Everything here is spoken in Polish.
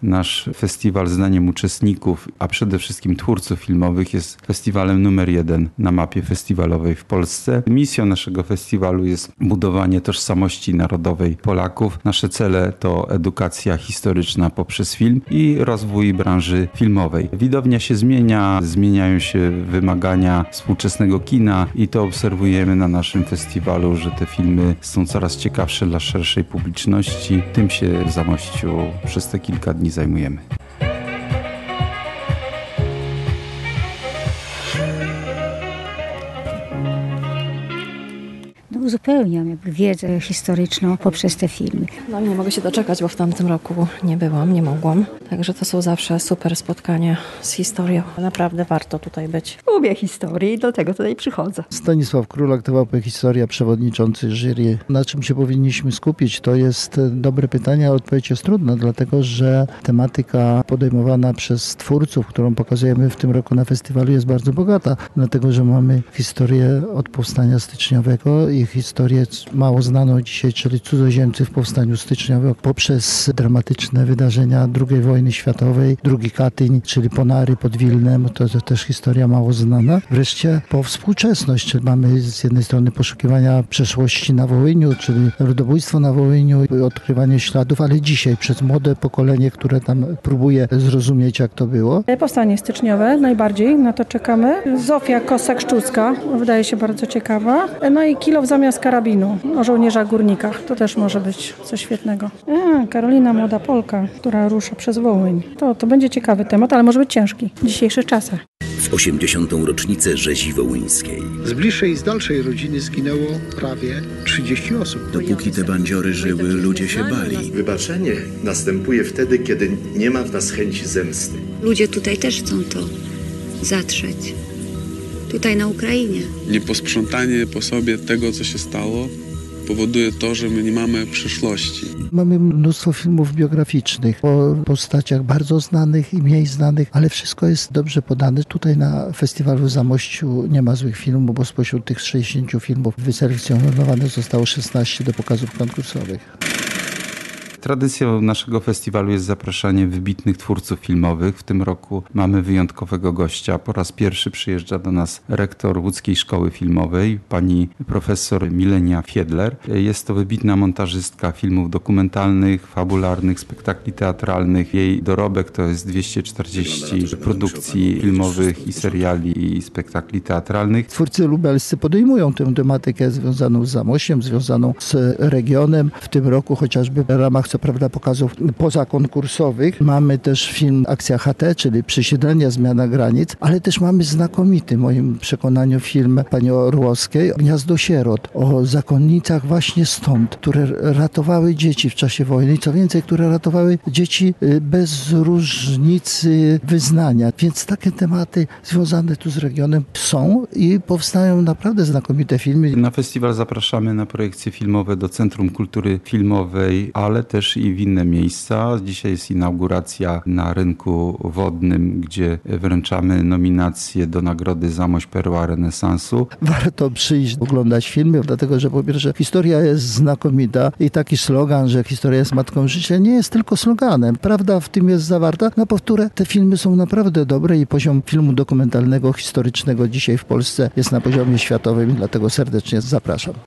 nasz festiwal zdaniem uczestników, a przede wszystkim twórców filmowych jest festiwalem numer 1 na mapie festiwalowej w Polsce. Misją naszego festiwalu jest budowanie tożsamości narodowej Polaków. Nasze cele to edukacja historyczna poprzez film i rozwój branży filmowej. Widownia się zmienia, zmieniają się wymagania współczesnego kina i to obserwujemy na naszym festiwalu, że te filmy są coraz ciekawsze dla szerszej publiczności. Tym się w Zamościu przez te kilka dni zajmujemy. Uzupełniam jakby wiedzę historyczną poprzez te filmy. No i nie mogę się doczekać, bo w tamtym roku nie mogłam. Także to są zawsze super spotkania z historią. Naprawdę warto tutaj być. Lubię historię i do tego tutaj przychodzę. Stanisław Królak, TVP Historia, przewodniczący jury. Na czym się powinniśmy skupić? To jest dobre pytanie, a odpowiedź jest trudna, dlatego że tematyka podejmowana przez twórców, którą pokazujemy w tym roku na festiwalu, jest bardzo bogata, dlatego że mamy historię od powstania styczniowego i historię mało znaną dzisiaj, czyli cudzoziemcy w powstaniu styczniowym, poprzez dramatyczne wydarzenia II wojny światowej, drugi Katyń, czyli Ponary pod Wilnem, to też historia mało znana. Wreszcie po współczesność, czyli mamy z jednej strony poszukiwania przeszłości na Wołyniu, czyli ludobójstwo na Wołyniu, odkrywanie śladów, ale dzisiaj przez młode pokolenie, które tam próbuje zrozumieć, jak to było. Powstanie styczniowe najbardziej, na to czekamy. Zofia Kossak-Szczucka, wydaje się bardzo ciekawa. No i Kilow zamiast karabinu, o żołnierzach górnikach. To też może być coś świetnego. Karolina, młoda Polka, która rusza przez Wołyń. To będzie ciekawy temat, ale może być ciężki w dzisiejszych czasach. W 80. rocznicę rzezi wołyńskiej. Z bliższej i z dalszej rodziny zginęło prawie 30 osób. Dopóki te bandziory żyły, ludzie się bali. Wybaczenie następuje wtedy, kiedy nie ma w nas chęci zemsty. Ludzie tutaj też chcą to zatrzeć. Tutaj na Ukrainie. Nieposprzątanie po sobie tego, co się stało, powoduje to, że my nie mamy przyszłości. Mamy mnóstwo filmów biograficznych o postaciach bardzo znanych i mniej znanych, ale wszystko jest dobrze podane. Tutaj na festiwalu w Zamościu nie ma złych filmów, bo spośród tych 60 filmów wyselekcjonowanych zostało 16 do pokazów konkursowych. Tradycją naszego festiwalu jest zapraszanie wybitnych twórców filmowych. W tym roku mamy wyjątkowego gościa. Po raz pierwszy przyjeżdża do nas rektor Łódzkiej Szkoły Filmowej, pani profesor Milenia Fiedler. Jest to wybitna montażystka filmów dokumentalnych, fabularnych, spektakli teatralnych. Jej dorobek to jest 240 produkcji filmowych i seriali i spektakli teatralnych. Twórcy lubelscy podejmują tę tematykę związaną z Zamościem, związaną z regionem. W tym roku chociażby w ramach co prawda pokazów pozakonkursowych. Mamy też film Akcja HT, czyli Przesiedlenie, zmiana granic, ale też mamy znakomity, w moim przekonaniu, film pani Orłowskiej, Gniazdo sierot, o zakonnicach właśnie stąd, które ratowały dzieci w czasie wojny i co więcej, które ratowały dzieci bez różnicy wyznania. Więc takie tematy związane tu z regionem są i powstają naprawdę znakomite filmy. Na festiwal zapraszamy na projekcje filmowe do Centrum Kultury Filmowej, ale też i w inne miejsca. Dzisiaj jest inauguracja na rynku wodnym, gdzie wręczamy nominacje do nagrody Zamość Perła Renesansu. Warto przyjść, oglądać filmy, dlatego że po pierwsze historia jest znakomita i taki slogan, że historia jest matką życia, nie jest tylko sloganem. Prawda w tym jest zawarta. Na powtórę te filmy są naprawdę dobre i poziom filmu dokumentalnego, historycznego dzisiaj w Polsce jest na poziomie światowym i dlatego serdecznie zapraszam.